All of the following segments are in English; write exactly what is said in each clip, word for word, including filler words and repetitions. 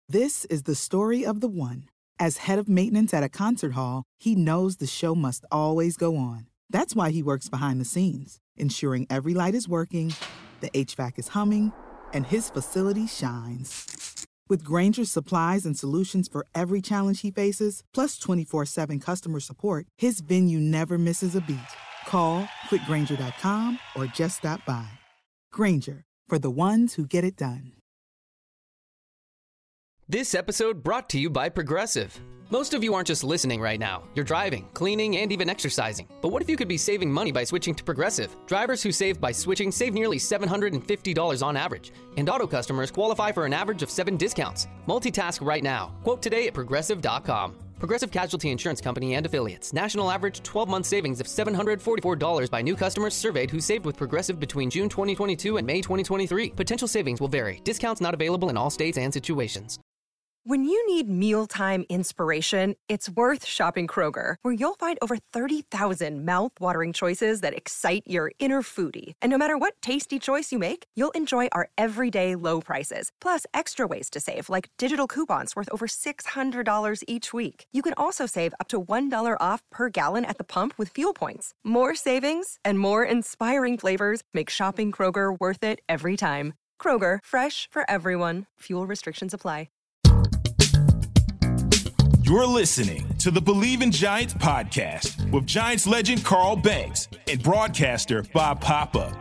This is the story of the one. As head of maintenance at a concert hall, he knows the show must always go on. That's why he works behind the scenes, ensuring every light is working, the H V A C is humming, and his facility shines. With Grainger's supplies and solutions for every challenge he faces, plus twenty-four seven customer support, his venue never misses a beat. Call quick grainger dot com or just stop by. Grainger, for the ones who get it done. This episode brought to you by Progressive. Most of you aren't just listening right now. You're driving, cleaning, and even exercising. But what if you could be saving money by switching to Progressive? Drivers who save by switching save nearly seven hundred fifty dollars on average. And auto customers qualify for an average of seven discounts. Multitask right now. Quote today at progressive dot com. Progressive Casualty Insurance Company and Affiliates. National average twelve-month savings of seven hundred forty-four dollars by new customers surveyed who saved with Progressive between June twenty twenty-two and May twenty twenty-three. Potential savings will vary. Discounts not available in all states and situations. When you need mealtime inspiration, it's worth shopping Kroger, where you'll find over thirty thousand mouth-watering choices that excite your inner foodie. And no matter what tasty choice you make, you'll enjoy our everyday low prices, plus extra ways to save, like digital coupons worth over six hundred dollars each week. You can also save up to one dollar off per gallon at the pump with fuel points. More savings and more inspiring flavors make shopping Kroger worth it every time. Kroger, fresh for everyone. Fuel restrictions apply. You're listening to the Believe in Giants podcast with Giants legend Carl Banks and broadcaster Bob Papa.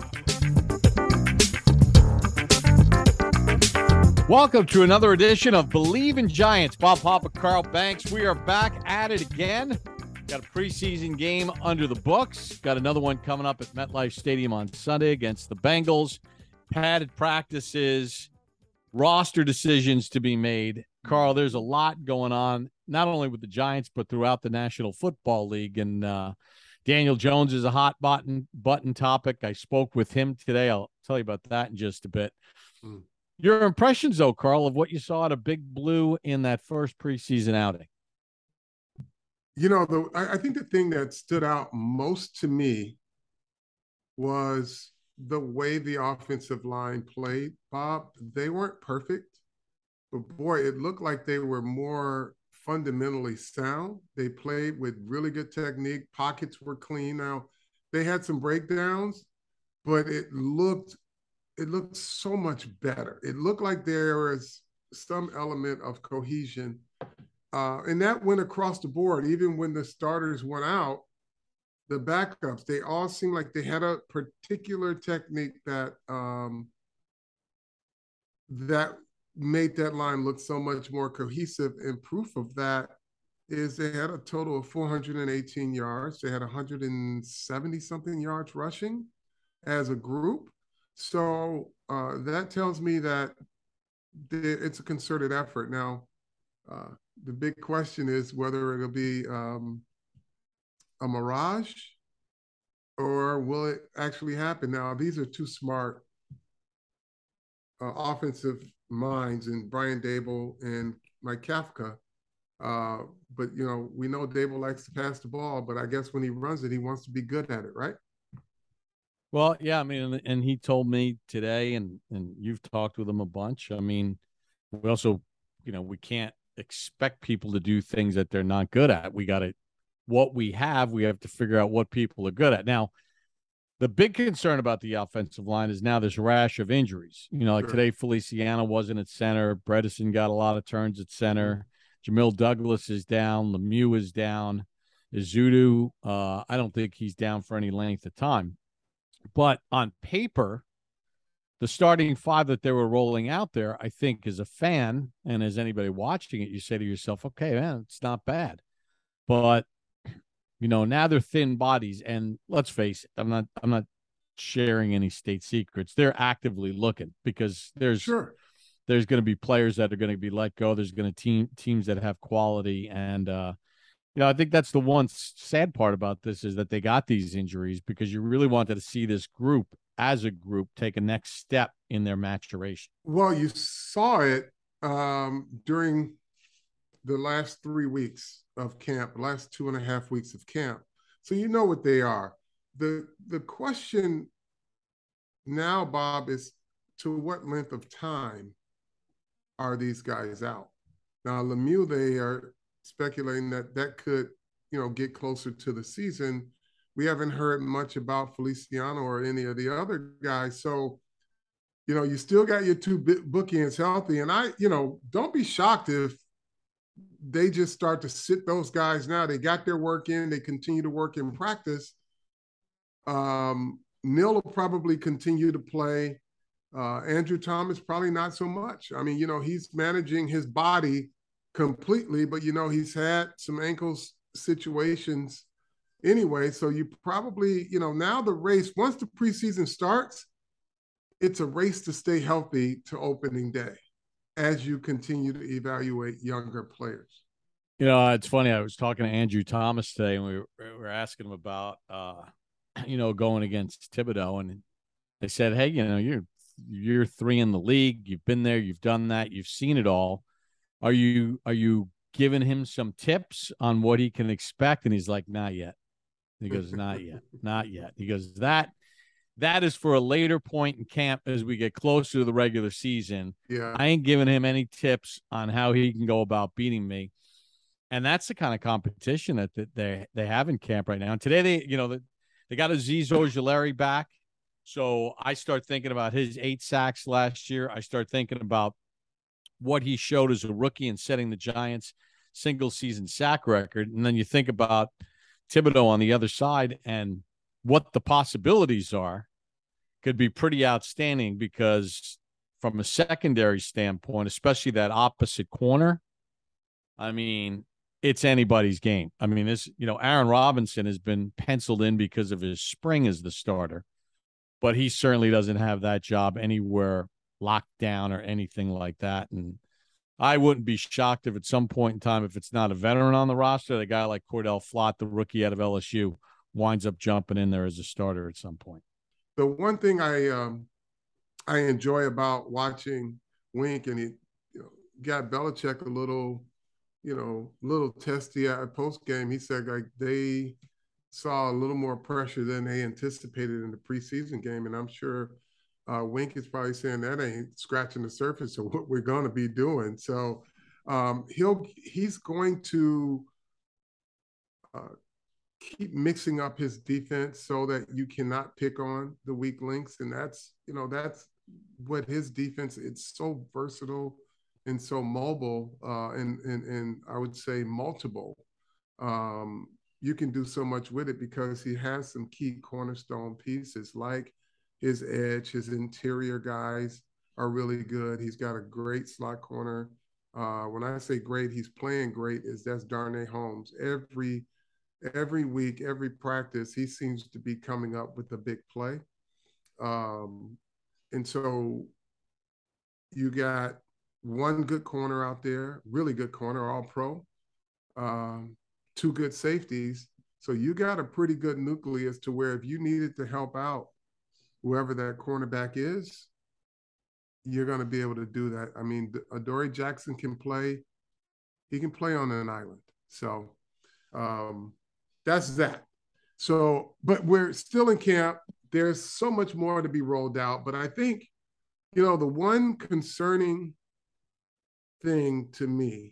Welcome to another edition of Believe in Giants. Bob Papa, Carl Banks. We are back at it again. Got a preseason game under the books. Got another one coming up at MetLife Stadium on Sunday against the Bengals. Padded practices, roster decisions to be made. Carl, there's a lot going on, not only with the Giants, but throughout the National Football League. And uh, Daniel Jones is a hot button button topic. I spoke with him today. I'll tell you about that in just a bit. Mm. Your impressions, though, Carl, of what you saw at a Big Blue in that first preseason outing? You know, the, I, I think the thing that stood out most to me was the way the offensive line played, Bob. They weren't perfect. But boy, it looked like they were more fundamentally sound. They played with really good technique. Pockets were clean. Now, they had some breakdowns, but it looked it looked so much better. It looked like there was some element of cohesion. Uh, and that went across the board. Even when the starters went out, the backups, they all seemed like they had a particular technique that um, that made that line look so much more cohesive. And proof of that is they had a total of four hundred eighteen yards. They had one hundred seventy something yards rushing as a group. So uh, that tells me that it's a concerted effort. Now, uh, the big question is whether it'll be um, a mirage or will it actually happen? Now, these are two smart uh, offensive minds in Brian Daboll and Mike Kafka. Uh, but, you know, we know Daboll likes to pass the ball, but I guess when he runs it, he wants to be good at it, right? Well, yeah, I mean, and he told me today, and, and you've talked with him a bunch. I mean, we also, you know, we can't expect people to do things that they're not good at. We got to, what we have, we have to figure out what people are good at. Now, the big concern about the offensive line is now this rash of injuries. You know, like sure. Today, Feliciano wasn't at center. Bredesen got a lot of turns at center. Jamil Douglas is down. Lemieux is down. Izudu, uh, I don't think he's down for any length of time. But on paper, the starting five that they were rolling out there, I think as a fan and as anybody watching it, you say to yourself, okay, man, it's not bad. But you know, now they're thin bodies, and let's face it, I'm not I'm not sharing any state secrets. They're actively looking because there's sure. there's going to be players that are going to be let go. There's going to team teams that have quality, and uh, you know, I think that's the one sad part about this is that they got these injuries because you really wanted to see this group as a group take a next step in their maturation. Well, you saw it um, during the last three weeks of camp, last two and a half weeks of camp. So you know what they are. The the question now, Bob, is to what length of time are these guys out? Now, Lemieux, they are speculating that that could, you know, get closer to the season. We haven't heard much about Feliciano or any of the other guys. So, you know, you still got your two bookends healthy. And I, you know, don't be shocked if they just start to sit those guys now. They got their work in. They continue to work in practice. Um, Neal will probably continue to play. Uh, Andrew Thomas, probably not so much. I mean, you know, he's managing his body completely, but, you know, he's had some ankles situations anyway. So you probably, you know, now the race, once the preseason starts, it's a race to stay healthy to opening day as you continue to evaluate younger players. You know, it's funny. I was talking to Andrew Thomas today, and we were, we were asking him about, uh, you know, going against Thibodeau, and they said, hey, you know, you're you're three in the league. You've been there. You've done that. You've seen it all. Are you are you giving him some tips on what he can expect? And he's like, not yet. He goes, not yet, not yet. He goes, that that is for a later point in camp as we get closer to the regular season. Yeah, I ain't giving him any tips on how he can go about beating me. And that's the kind of competition that, that they they have in camp right now. And today they, you know, they got Azeez Ojulari back. So I start thinking about his eight sacks last year. I start thinking about what he showed as a rookie and setting the Giants' single season sack record. And then you think about Thibodeau on the other side and what the possibilities are could be pretty outstanding, because from a secondary standpoint, especially that opposite corner, I mean, it's anybody's game. I mean, this, you know, Aaron Robinson has been penciled in because of his spring as the starter, but he certainly doesn't have that job anywhere locked down or anything like that. And I wouldn't be shocked if at some point in time, if it's not a veteran on the roster, the guy like Cordell Flott, the rookie out of L S U, winds up jumping in there as a starter at some point. The one thing I um, I enjoy about watching Wink, and he, you know, got Belichick a little, you know, little testy at post game. He said like they saw a little more pressure than they anticipated in the preseason game, and I'm sure uh, Wink is probably saying that ain't scratching the surface of what we're going to be doing. So um, he'll he's going to uh, keep mixing up his defense so that you cannot pick on the weak links, and that's, you know, that's what his defense. It's so versatile and so mobile, uh, and and and I would say multiple. Um, you can do so much with it because he has some key cornerstone pieces like his edge, his interior guys are really good. He's got a great slot corner. Uh, when I say great, he's playing great, is that's Darnay Holmes. Every every week, every practice, he seems to be coming up with a big play. Um, and so you got one good corner out there, really good corner, all pro. Um, two good safeties. So you got a pretty good nucleus to where if you needed to help out whoever that cornerback is, you're going to be able to do that. I mean, Adoree Jackson can play. He can play on an island. So um, that's that. So, but we're still in camp. There's so much more to be rolled out. But I think, you know, the one concerning thing to me,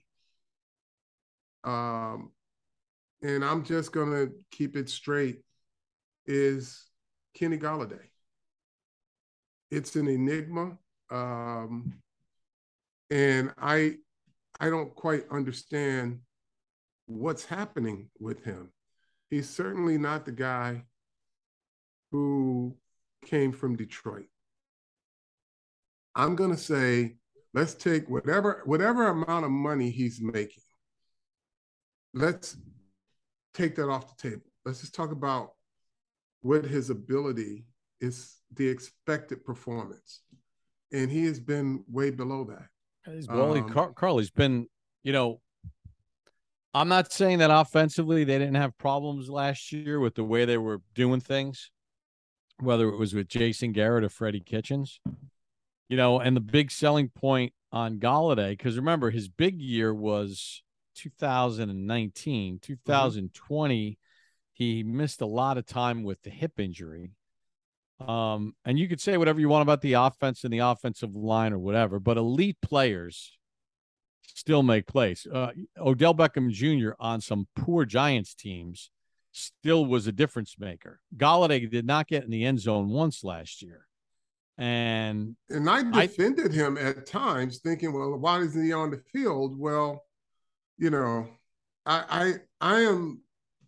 um, and I'm just going to keep it straight, is Kenny Golladay. It's an enigma. Um, and I, I don't quite understand what's happening with him. He's certainly not the guy who came from Detroit. I'm going to say, let's take whatever, whatever amount of money he's making. Let's take that off the table. Let's just talk about what his ability is, the expected performance. And he has been way below that. He's, well, um, Carl, Carl, he's been, you know, I'm not saying that offensively they didn't have problems last year with the way they were doing things, whether it was with Jason Garrett or Freddie Kitchens, you know, and the big selling point on Golladay, because remember, his big year was two thousand nineteen, two thousand twenty. Mm-hmm. He missed a lot of time with the hip injury. Um, and you could say whatever you want about the offense and the offensive line or whatever, but elite players still make plays. Uh, Odell Beckham Junior on some poor Giants teams still was a difference maker. Golladay did not get in the end zone once last year. And and I defended I, him at times thinking, well, why isn't he on the field? Well, you know, I I I am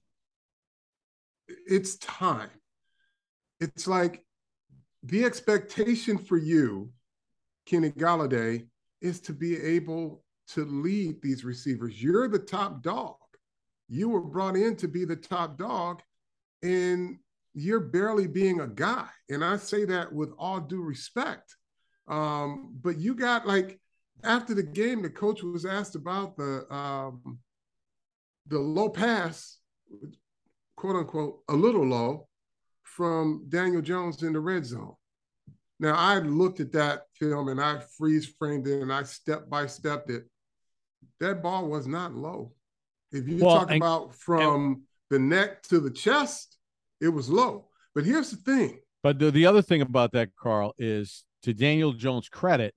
it's time. It's like the expectation for you, Kenny Golladay, is to be able to lead these receivers. You're the top dog. You were brought in to be the top dog, and you're barely being a guy. And I say that with all due respect. Um, but you got, like, after the game, the coach was asked about the um, the low pass, quote unquote, a little low, from Daniel Jones in the red zone. Now, I looked at that film and I freeze framed it and I step by stepped it. That ball was not low. If you well, talk and, about from and, the neck to the chest, it was low. But here's the thing. But the, the other thing about that, Carl, is to Daniel Jones' credit,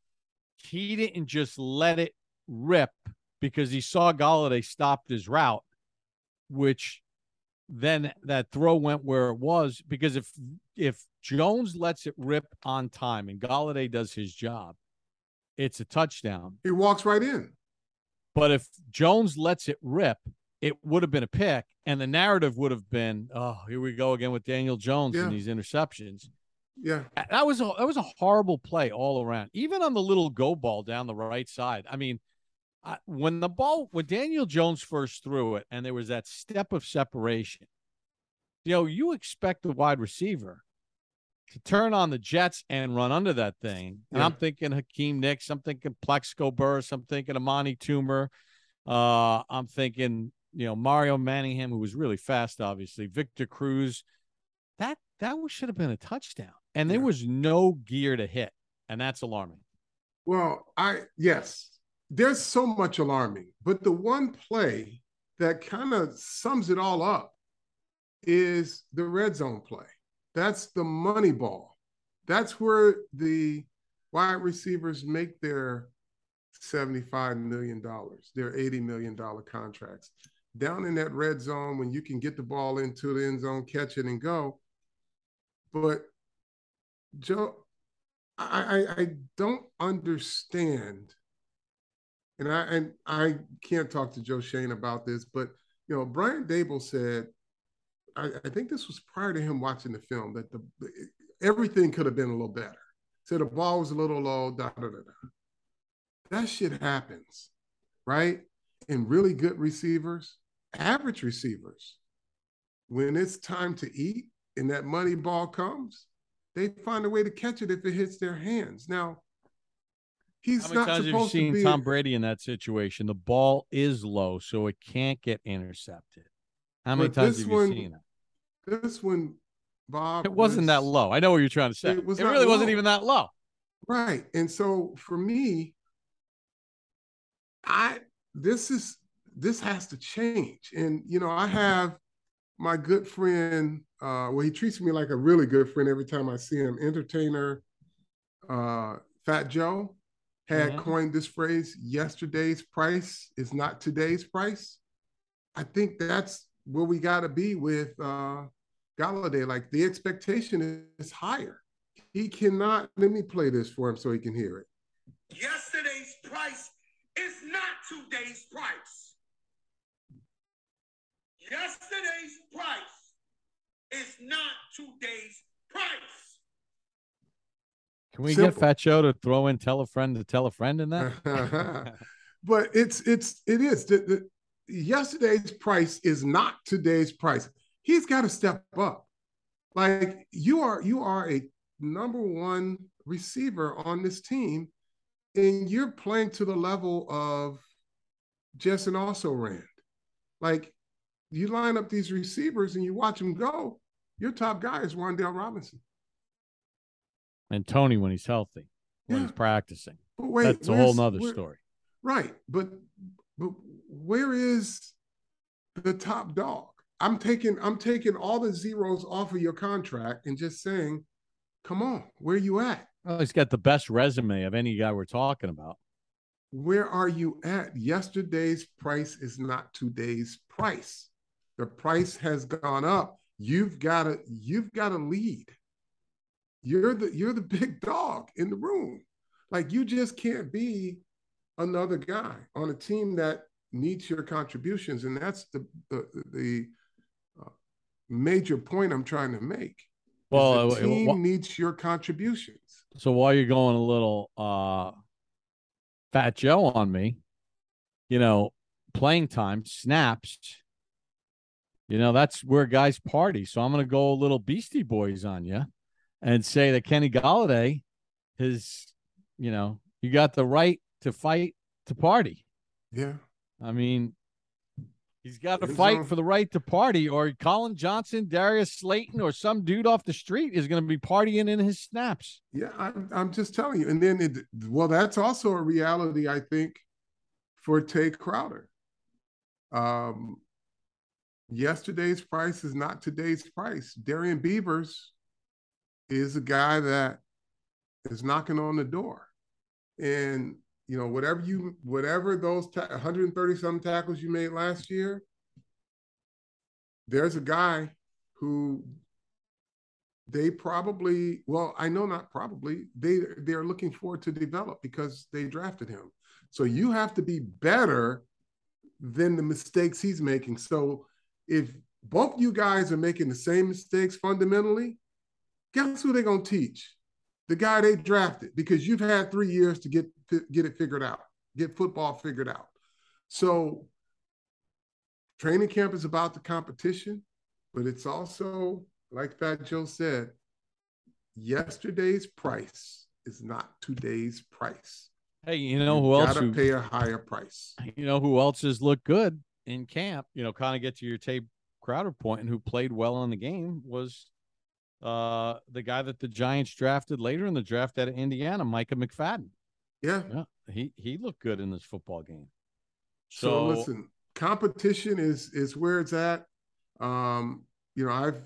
he didn't just let it rip because he saw Golladay stopped his route, which then that throw went where it was. Because if if Jones lets it rip on time and Golladay does his job, it's a touchdown. He walks right in. But if Jones lets it rip, it would have been a pick, and the narrative would have been, oh, here we go again with Daniel Jones yeah. and these interceptions. Yeah. That was a that was a horrible play all around. Even on the little go ball down the right side. I mean, I, when the ball, when Daniel Jones first threw it and there was that step of separation, you know, you expect the wide receiver to turn on the jets and run under that thing. And yeah. I'm thinking Hakeem Nicks. I'm thinking Plexico Burress. I'm thinking Amani Toomer. Uh, I'm thinking, you know, Mario Manningham, who was really fast, obviously. Victor Cruz. That that should have been a touchdown. And there yeah. was no gear to hit. And that's alarming. Well, I yes, there's so much alarming. But the one play that kind of sums it all up is the red zone play. That's the money ball. That's where the wide receivers make their seventy-five million dollars, their eighty million dollars contracts. Down in that red zone when you can get the ball into the end zone, catch it, and go. But, Joe, I, I, I don't understand, and I, and I can't talk to Joe Schoen about this, but, you know, Brian Daboll said, I, I think this was prior to him watching the film, that the everything could have been a little better. So the ball was a little low, da, da, da, da. That shit happens, right? And really good receivers, average receivers, when it's time to eat and that money ball comes, they find a way to catch it if it hits their hands. Now, he's How many not times supposed have you to seen be Tom Brady in that situation? The ball is low, so it can't get intercepted. How many times have you one, seen it? This one, Bob. It wasn't was, that low. I know what you're trying to say. It, was it really low. wasn't even that low. Right. And so for me, I this is this has to change. And you know, I have my good friend, uh, well, he treats me like a really good friend every time I see him, entertainer, uh, Fat Joe, had mm-hmm. coined this phrase, yesterday's price is not today's price. I think that's where we got to be with uh, Golladay. Like, the expectation is higher. He cannot, let me play this for him so he can hear it. Yesterday's price is not today's price. Yesterday's price is not today's price. Can we Simple. get Fat Joe to throw in tell a friend to tell a friend in that? But it's, it's, it is. The, the, yesterday's price is not today's price. He's got to step up. Like, you are, you are a number one receiver on this team, and you're playing to the level of Justin Also-Ran. Like, you line up these receivers and you watch them go, your top guy is Wan'Dale Robinson. And Tony when he's healthy, when yeah. he's practicing. But wait, that's a whole nother story. Right. But but where is the top dog? I'm taking I'm taking all the zeros off of your contract and just saying, come on, where you at? Well, he's got the best resume of any guy we're talking about. where are you at? Yesterday's price is not today's price. The price has gone up. You've got to you've got to lead. You're the you're the big dog in the room. Like, you just can't be another guy on a team that needs your contributions, and that's the the, the uh, major point I'm trying to make. Well, the team uh, wh- needs your contributions. So while you're going a little uh, Fat Joe on me, you know, playing time, snaps, you know, that's where guys party. So I'm going to go a little Beastie Boys on you and say that Kenny Golladay is, you know, you got the right to fight to party. Yeah. I mean, he's got to His fight own. for the right to party, or Colin Johnson, Darius Slayton, or some dude off the street is going to be partying in his snaps. Yeah, I'm, I'm just telling you. And then, it, well, that's also a reality, I think, for Tay Crowder. Um, yesterday's price is not today's price. Darian Beavers is a guy that is knocking on the door. And, you know, whatever you, whatever those ta- one hundred thirty some tackles you made last year, there's a guy who they probably, well, I know not probably, they they're looking forward to develop because they drafted him. So you have to be better than the mistakes he's making. So if both you guys are making the same mistakes fundamentally, guess who they're going to teach? The guy they drafted, because you've had three years to get get it figured out, get football figured out. So training camp is about the competition, but it's also, like Fat Joe said, yesterday's price is not today's price. Hey, you know you who else? Gotta who, pay a higher price. You know who else has looked good in camp? You know, kind of get to your Tay Crowder point, and who played well in the game was uh, the guy that the Giants drafted later in the draft out of Indiana, Micah McFadden. Yeah, yeah, he he looked good in this football game. So, So listen, competition is is where it's at. Um, you know, I've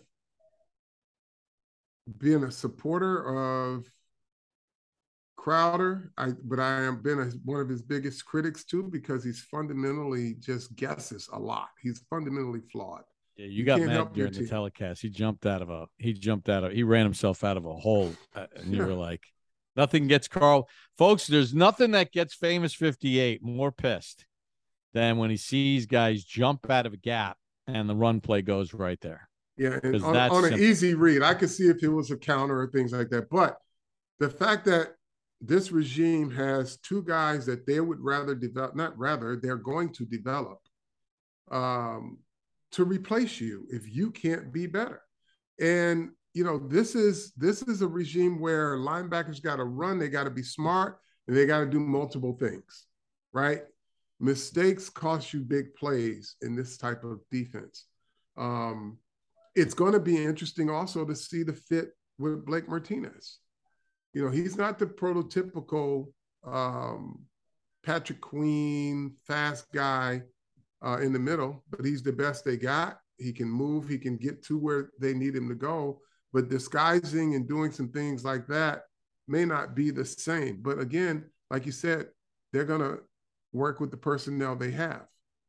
been a supporter of Crowder, I but I am been a, one of his biggest critics too, because he's fundamentally just guesses a lot. He's fundamentally flawed. Yeah, you, You got can't mad help your during the team. telecast. He jumped out of a he jumped out of he ran himself out of a hole, uh, and you Yeah. were like, nothing gets Carl. Folks, there's nothing that gets famous fifty-eight more pissed than when he sees guys jump out of a gap and the run play goes right there. Yeah, and 'Cause on, that's on an simple. easy read, I could see if it was a counter or things like that. But the fact that this regime has two guys that they would rather develop, not rather, they're going to develop um, to replace you if you can't be better. And, you know, this is this is a regime where linebackers got to run, they got to be smart, and they got to do multiple things, right? Mistakes cost you big plays in this type of defense. Um, it's going to be interesting also to see the fit with Blake Martinez. You know, he's not the prototypical um, Patrick Queen, fast guy uh, in the middle, but he's the best they got. He can move, he can get to where they need him to go, but disguising and doing some things like that may not be the same. But again, like you said, they're going to work with the personnel they have.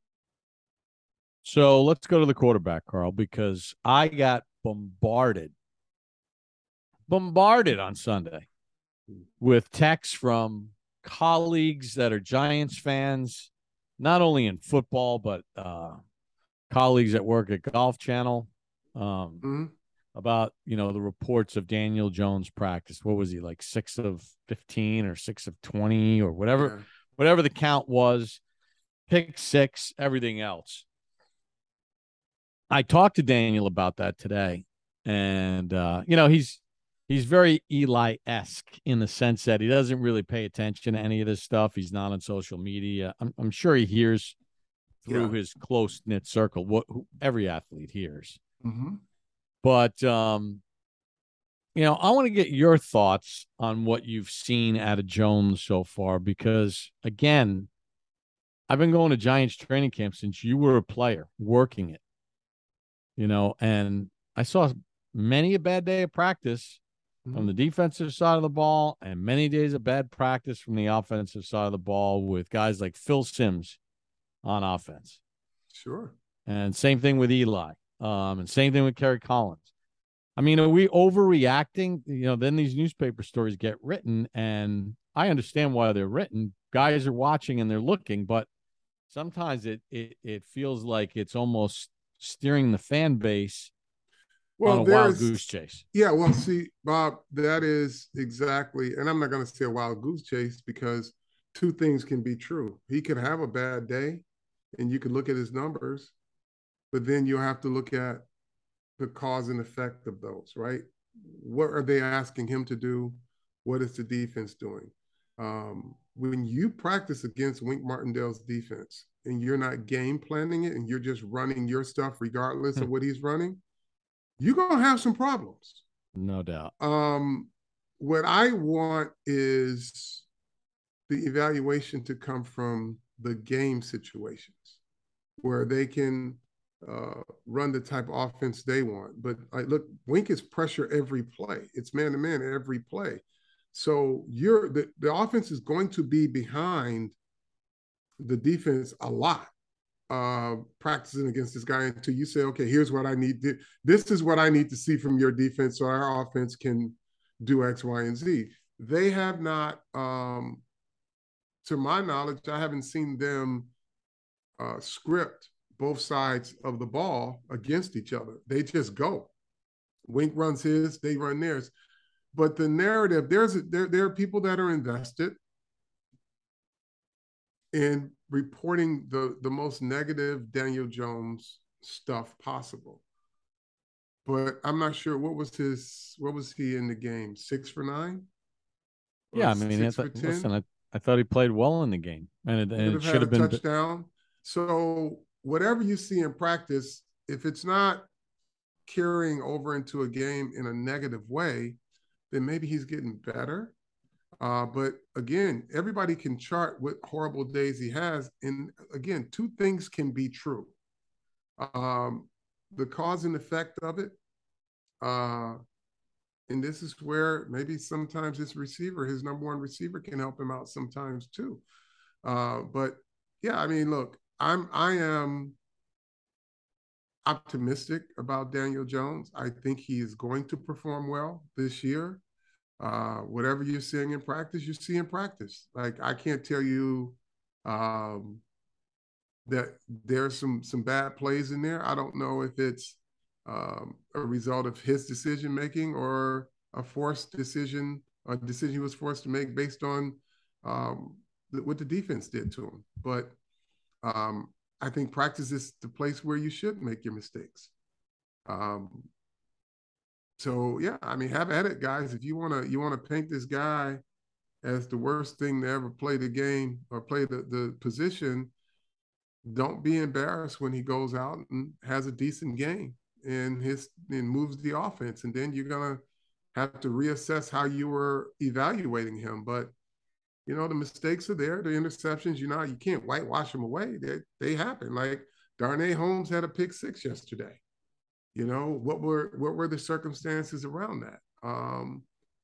So let's go to the quarterback, Carl, because I got bombarded, bombarded on Sunday with texts from colleagues that are Giants fans, not only in football, but uh, colleagues that work at Golf Channel, um, Mm-hmm. about, you know, the reports of Daniel Jones' practice. What was he, like six of fifteen or six of twenty or whatever, Yeah. whatever the count was, pick six, everything else. I talked to Daniel about that today, and uh, you know, he's he's very Eli-esque in the sense that he doesn't really pay attention to any of this stuff. He's not on social media. I'm, I'm sure he hears through Yeah. his close-knit circle what who, every athlete hears. Mm-hmm. But um, you know, I want to get your thoughts on what you've seen out of Jones so far, because again, I've been going to Giants training camp since you were a player working it. You know, and I saw many a bad day of practice mm-hmm. from the defensive side of the ball and many days of bad practice from the offensive side of the ball with guys like Phil Simms on offense. Sure. And same thing with Eli. Um, and same thing with Kerry Collins. I mean, are we overreacting? You know, then these newspaper stories get written, and I understand why they're written. Guys are watching and they're looking, but sometimes it it it feels like it's almost steering the fan base well, on a wild goose chase. Yeah, well, see, Bob, that is exactly, and I'm not going to say a wild goose chase because two things can be true. He could have a bad day, and you could look at his numbers, but then you'll have to look at the cause and effect of those, right? What are they asking him to do? What is the defense doing? Um, when you practice against Wink Martindale's defense and you're not game planning it and you're just running your stuff regardless of what he's running, you're going to have some problems. No doubt. Um, what I want is the evaluation to come from the game situations where they can uh, run the type of offense they want. But I, look, Wink is pressure every play. It's man-to-man every play. So you're the, the offense is going to be behind the defense a lot, uh, practicing against this guy until you say, okay, here's what I need. To, this is what I need to see from your defense so our offense can do X, Y, and Z. They have not, um, to my knowledge, I haven't seen them uh, script both sides of the ball against each other. They just go. Wink runs his, they run theirs. But the narrative, there's a, there, there are people that are invested in reporting the, the most negative Daniel Jones stuff possible. But I'm not sure what was his, what was he in the game? Six for nine? Or yeah, I mean, I th- listen, I, I thought he played well in the game, and it, and it should have been a touchdown. So whatever you see in practice, if it's not carrying over into a game in a negative way, then maybe he's getting better. Uh, but again, everybody can chart what horrible days he has. And again, two things can be true. Um, the cause and effect of it. Uh, and this is where maybe sometimes his receiver, his number one receiver, can help him out sometimes too. Uh, but yeah, I mean, look, I'm, I am optimistic about Daniel Jones. I think he is going to perform well this year. Uh, whatever you're seeing in practice, you see in practice. Like, I can't tell you um, that there's some some bad plays in there. I don't know if it's um, a result of his decision making or a forced decision, a decision he was forced to make based on um, the, what the defense did to him. But um, I think practice is the place where you should make your mistakes. Um, So yeah, I mean, have at it, guys. If you wanna you wanna paint this guy as the worst thing to ever play the game or play the, the position, don't be embarrassed when he goes out and has a decent game and his and moves the offense. And then you're gonna have to reassess how you were evaluating him. But you know, the mistakes are there, the interceptions, you know, you can't whitewash them away. They they happen. Like Darnay Holmes had a pick six yesterday. You know, what were what were the circumstances around that? Um,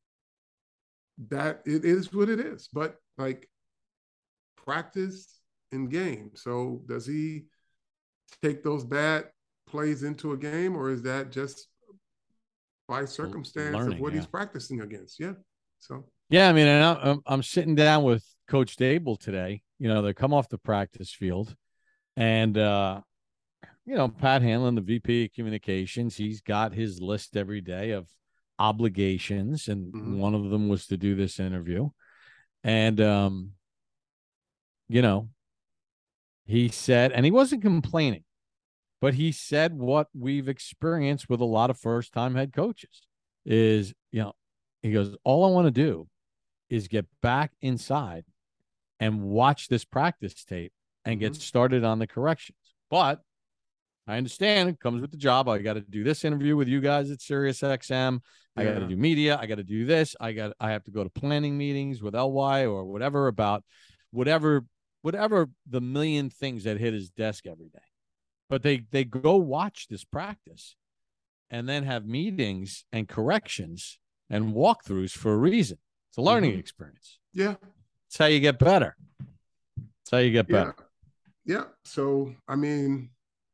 that it is what it is. But like practice and game. So does he take those bad plays into a game, or is that just by circumstance Learning, of what yeah. he's practicing against? Yeah. So yeah, I mean, and I'm I'm sitting down with Coach Dable today. You know, they come off the practice field, and uh, you know, Pat Hanlon, the V P of Communications, he's got his list every day of obligations, and mm-hmm. one of them was to do this interview. And, um, you know, he said, and he wasn't complaining, but he said what we've experienced with a lot of first-time head coaches is, you know, he goes, all I want to do is get back inside and watch this practice tape and mm-hmm. get started on the corrections. But I understand it comes with the job. I got to do this interview with you guys at Sirius X M. I yeah. got to do media. I got to do this. I got, I have to go to planning meetings with L Y or whatever about whatever, whatever the million things that hit his desk every day. But they, they go watch this practice and then have meetings and corrections and walkthroughs for a reason. It's a learning mm-hmm. experience. Yeah. It's how you get better. It's how you get better. Yeah. yeah. So, I mean,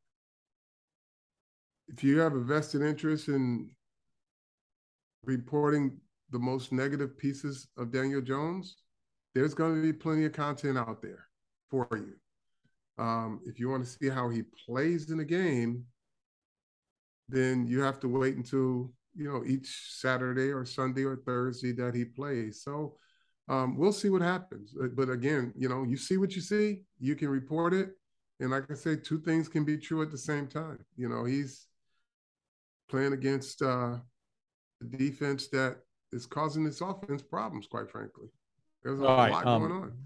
if you have a vested interest in reporting the most negative pieces of Daniel Jones, there's going to be plenty of content out there for you. Um, if you want to see how he plays in a game, then you have to wait until, you know, each Saturday or Sunday or Thursday that he plays. So um, we'll see what happens. But again, you know, you see what you see, you can report it. And like I say, two things can be true at the same time. You know, he's playing against uh, a defense that is causing this offense problems, quite frankly. There's a All lot right, um, going on.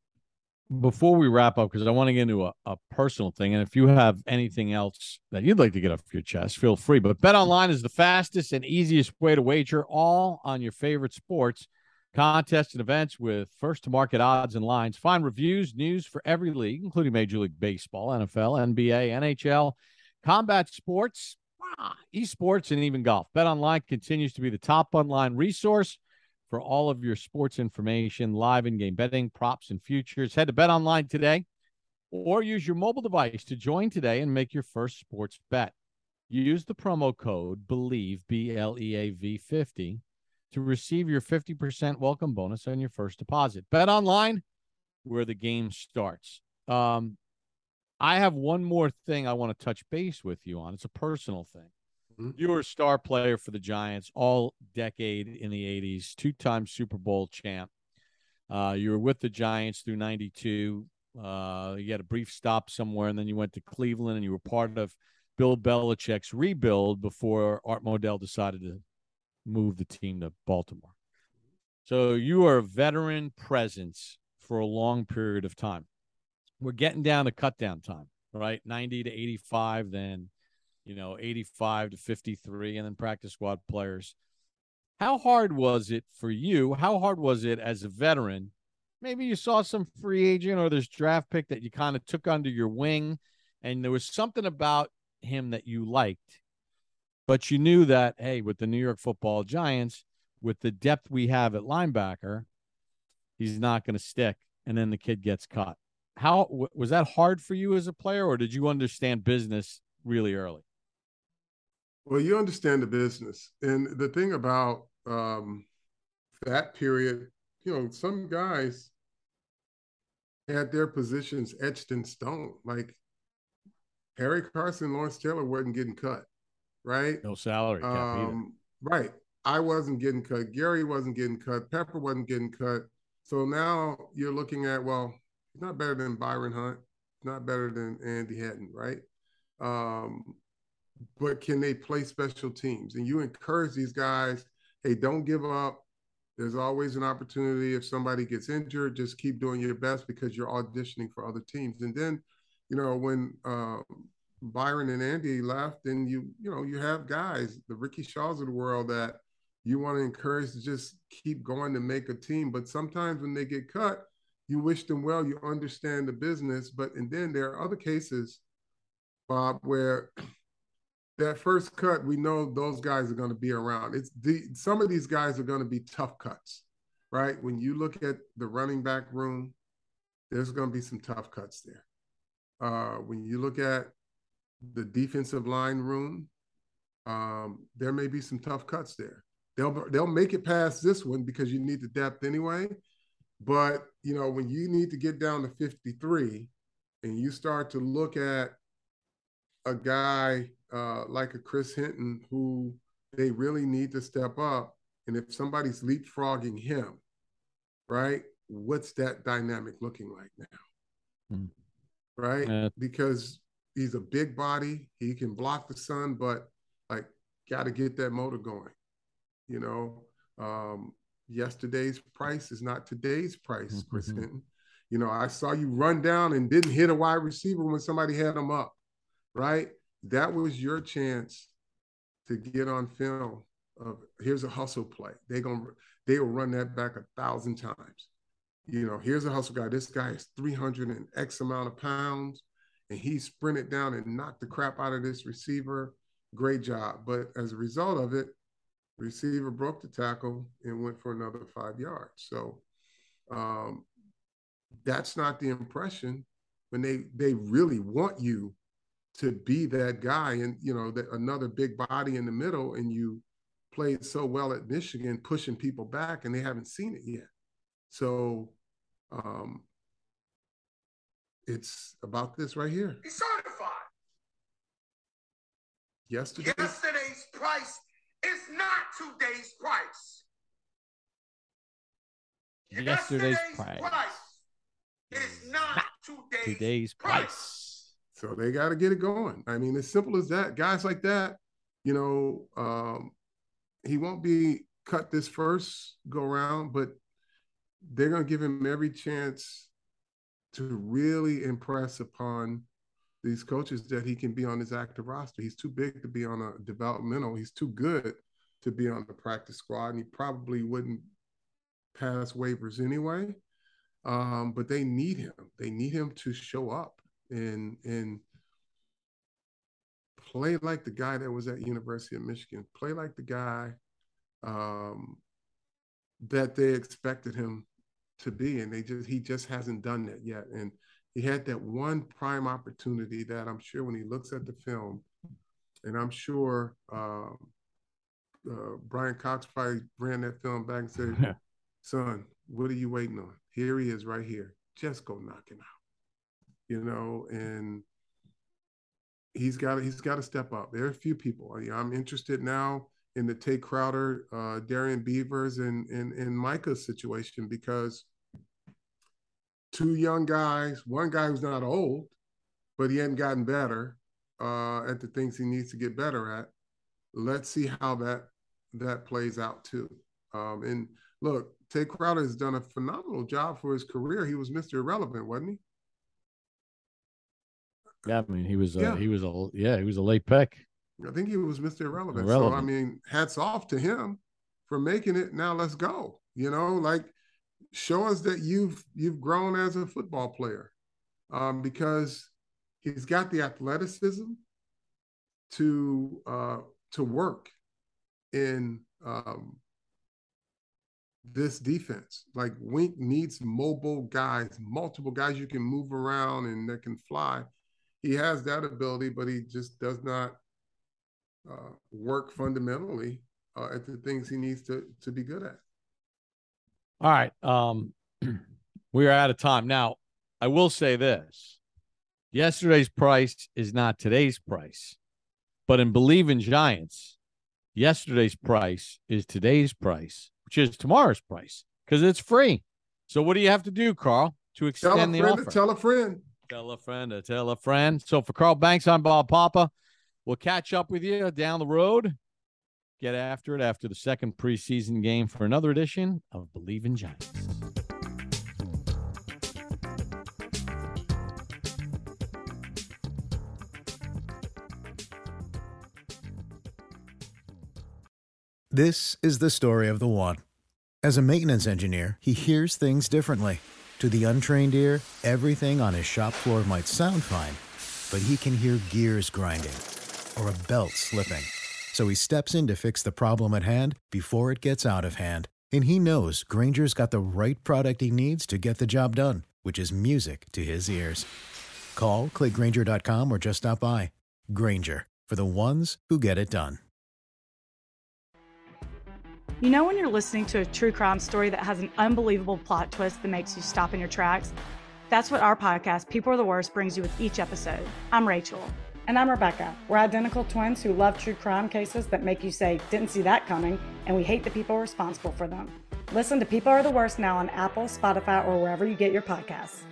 Before we wrap up, because I want to get into a, a personal thing, and if you have anything else that you'd like to get off your chest, feel free. But BetOnline is the fastest and easiest way to wager all on your favorite sports, contests, and events with first-to-market odds and lines. Find reviews, news for every league, including Major League Baseball, N F L, N B A, N H L, combat sports, esports, and even golf. BetOnline continues to be the top online resource for all of your sports information, live in-game betting, props, and futures. Head to BetOnline today or use your mobile device to join today and make your first sports bet. Use the promo code BELIEVE, B L E A V fifty, to receive your fifty percent welcome bonus on your first deposit. BetOnline, where the game starts. Um, I have one more thing I want to touch base with you on. It's a personal thing. You were a star player for the Giants all decade in the eighties, two-time Super Bowl champ. Uh, you were with the Giants through ninety-two. Uh, you had a brief stop somewhere, and then you went to Cleveland, and you were part of Bill Belichick's rebuild before Art Modell decided to move the team to Baltimore. So you are a veteran presence for a long period of time. We're getting down to cut-down time, right? ninety to eighty-five, then – you know, eighty-five to fifty-three, and then practice squad players. How hard was it for you? How hard was it as a veteran? Maybe you saw some free agent or this draft pick that you kind of took under your wing, and there was something about him that you liked, but you knew that, hey, with the New York Football Giants, with the depth we have at linebacker, he's not going to stick, and then the kid gets cut. How was that hard for you as a player, or did you understand business really early? Well, you understand the business. And the thing about um, that period, you know, some guys had their positions etched in stone. Like Harry Carson, Lawrence Taylor wasn't getting cut, right? No salary cap um, either. Right. I wasn't getting cut. Gary wasn't getting cut. Pepper wasn't getting cut. So now you're looking at, well, he's not better than Byron Hunt. He's not better than Andy Hatton, right? Um, but can they play special teams? And you encourage these guys, hey, don't give up. There's always an opportunity. If somebody gets injured, just keep doing your best because you're auditioning for other teams. And then, you know, when uh, Byron and Andy left, then you, you know, you have guys, the Ricky Shaws of the world that you want to encourage to just keep going to make a team. But sometimes when they get cut, you wish them well, you understand the business. But, and then there are other cases, Bob, where that first cut, we know those guys are going to be around. It's the some of these guys are going to be tough cuts, right? When you look at the running back room, there's going to be some tough cuts there. Uh, when you look at the defensive line room, um, there may be some tough cuts there. They'll they'll make it past this one because you need the depth anyway. But you know, when you need to get down to fifty-three, and you start to look at a guy uh, like a Chris Hinton, who they really need to step up. And if somebody's leapfrogging him, right, what's that dynamic looking like now? Mm. Right? Uh, because he's a big body. He can block the sun, but like, got to get that motor going. You know, um, yesterday's price is not today's price, mm-hmm. Chris Hinton. You know, I saw you run down and didn't hit a wide receiver when somebody had him up. Right? That was your chance to get on film of here's a hustle play. They gonna they will run that back a thousand times. You know, here's a hustle guy. This guy is three hundred and X amount of pounds, and he sprinted down and knocked the crap out of this receiver. Great job. But as a result of it, Receiver broke the tackle and went for another five yards. So um, that's not the impression when they they really want you to be that guy, and you know that another big body in the middle, and you played so well at Michigan, pushing people back, and they haven't seen it yet. So um, it's about this right here. He's certified. Yesterday, Yesterday's price is not today's price. Yesterday's price. price is not today's, Today's price. price. so they got to get it going. I mean, as simple as that. Guys like that, you know, um, he won't be cut this first go round, but they're going to give him every chance to really impress upon these coaches that he can be on his active roster. He's too big to be on a developmental. He's too good to be on the practice squad, and he probably wouldn't pass waivers anyway. Um, but they need him. They need him to show up and and play like the guy that was at University of Michigan. Play like the guy um, that they expected him to be, and they just he just hasn't done that yet. And he had that one prime opportunity that I'm sure when he looks at the film, and I'm sure um, uh, Brian Cox probably ran that film back and said, yeah. "Son, what are you waiting on? Here he is right here. Just go knock him out." You know, and he's got he's got to step up. There are a few people. I'm interested now in the Tate Crowder, uh, Darian Beavers, and, and, and Micah's situation, because two young guys, one guy who's not old, but he hadn't gotten better uh, at the things he needs to get better at. Let's see how that that plays out too. Um, and look, Tate Crowder has done a phenomenal job for his career. He was Mister Irrelevant, wasn't he? Yeah, I mean, he was, yeah. a, he was a, yeah, he was a late pick. I think he was Mister Irrelevant. Irrelevant. So, I mean, hats off to him for making it. Now let's go. You know, like, show us that you've you've grown as a football player, um, because he's got the athleticism to uh, to work in um, this defense. Like, Wink needs mobile guys, multiple guys you can move around and that can fly. He has that ability, but he just does not uh, work fundamentally uh, at the things he needs to to be good at. All right. Um, we are out of time. Now, I will say this. Yesterday's price is not today's price. But in Believe in Giants, yesterday's price is today's price, which is tomorrow's price, because it's free. So what do you have to do, Carl, to extend tell a the friend offer? To tell a friend. Tell a friend to tell a friend. So for Carl Banks, I'm Bob Papa. We'll catch up with you down the road. Get after it after the second preseason game for another edition of Believe in Giants. This is the story of the one. As a maintenance engineer, he hears things differently. To the untrained ear, everything on his shop floor might sound fine, but he can hear gears grinding or a belt slipping. So he steps in to fix the problem at hand before it gets out of hand. And he knows Grainger's got the right product he needs to get the job done, which is music to his ears. Call, click Grainger dot com, or just stop by. Grainger, for the ones who get it done. You know when you're listening to a true crime story that has an unbelievable plot twist that makes you stop in your tracks? That's what our podcast, People Are the Worst, brings you with each episode. I'm Rachel. And I'm Rebecca. We're identical twins who love true crime cases that make you say, didn't see that coming, and we hate the people responsible for them. Listen to People Are the Worst now on Apple, Spotify, or wherever you get your podcasts.